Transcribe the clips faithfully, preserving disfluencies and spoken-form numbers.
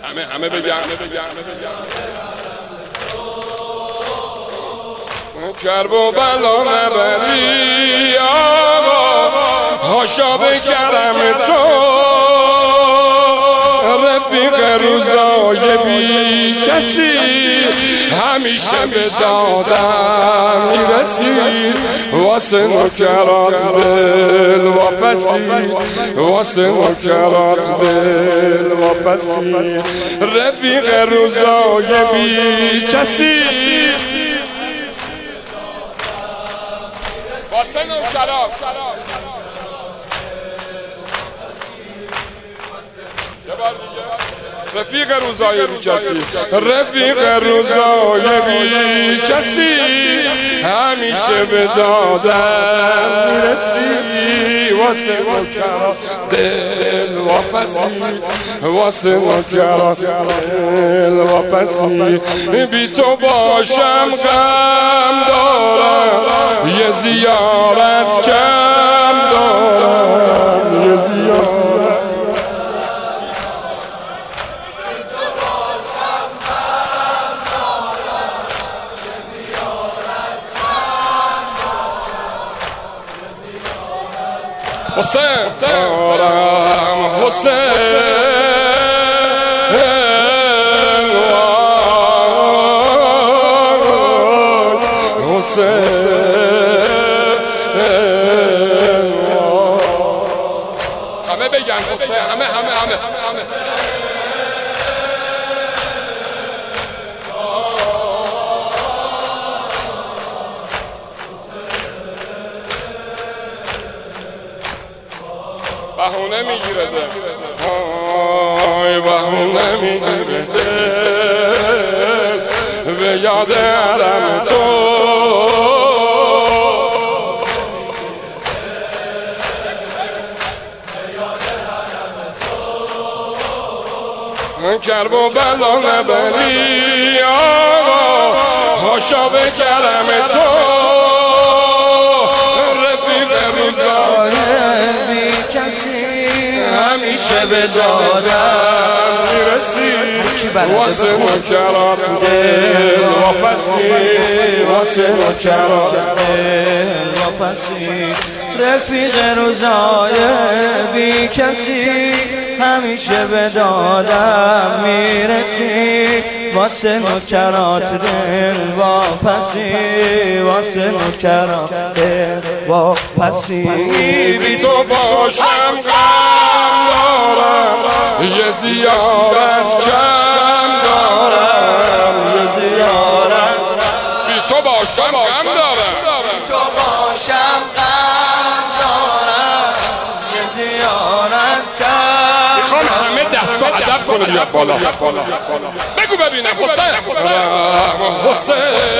همه همه بگن کرب و بلا نبری آقا هاشا به کرم تو رفیق روزای بی کسی همیشه به دادم میرسی واسه نکرات دل واپسی واسه نکرات دل واپسی رفیق روزای بی کسی واسه نکرات رفیق روزای بی کسی رفیق روزای بی کسی همیشه به دادم میرسی واسه نکرات دل واپسی واسه نکرات دل واپسی بی تو باشم غم دارم یه زیارت کم دارم یه زیارت حسین آرام حسین حسین همه بگن حسین همه همه همه بهونه میگیره ده آی بهونه میگیره ده به یاد حرم تو کرب و بلا نبری آقا هاشا به کرم تو رفیق روزای همیشه به دادم میرسی واسه نکرات دل واپسی واسه نکرات دل واپسی رفیق روزای بی کسی همیشه به دادم میرسی واسه نکرات دل واپسی واسه نکرات دل واپسی بی تو باشم غم دارم یه زیارت کم دارم یه زیارت بی تو باشم غم دارم بی تو باشم غم دارم یه زیارت کم میخوام همه دستا ادب کنه بیاد بالا بگو ببینم حسین حسین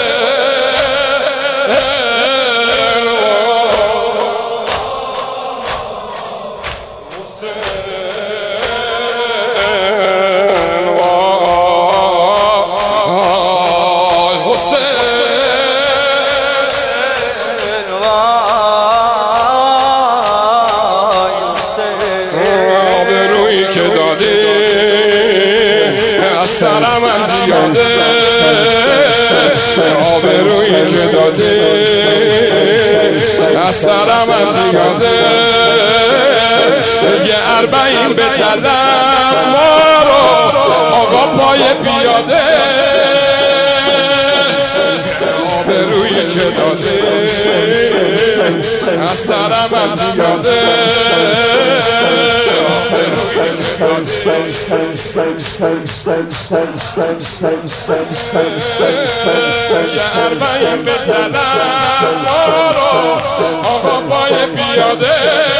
سرم از زیاده آبرویی که داده از سرم از زیاده یه اربعین به طلب ما رو آقا پای پیاده آبرویی که داده از سرم از زیاده اربعین به طلب ما رو آقا پای پیاده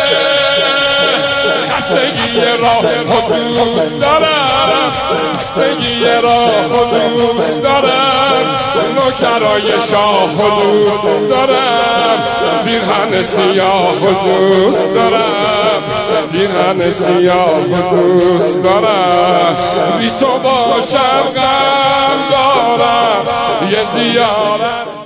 خستگی راه دوست دارم خستگی راه دوست دارم نوکرای شاه دوست دارم پیرهن سیاه دوست دارم پیرهن سیاه دوست دارم بی تو باشم غم دارم یه زیارت